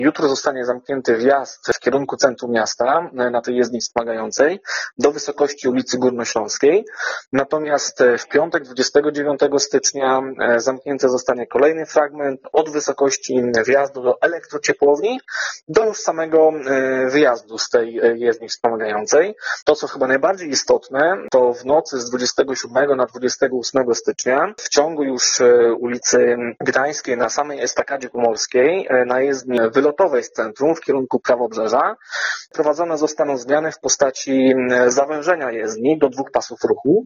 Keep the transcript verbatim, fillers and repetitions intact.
Jutro zostanie zamknięty wjazd w kierunku centrum miasta na tej jezdni wspomagającej do wysokości ulicy Górnośląskiej. Natomiast w piątek, dwudziestego dziewiątego stycznia, zamknięty zostanie kolejny fragment od wysokości wjazdu do elektrociepłowni do już samego wyjazdu z tej jezdni wspomagającej. To, co chyba najbardziej istotne, to w nocy z dwudziestego siódmego na dwudziestego ósmego stycznia w ciągu już ulicy Gdańskiej na samej estakadzie pomorskiej na jezdni wylotowej z centrum w kierunku prawobrzeża prowadzone zostaną zmiany w postaci zawężenia jezdni do dwóch pasów ruchu.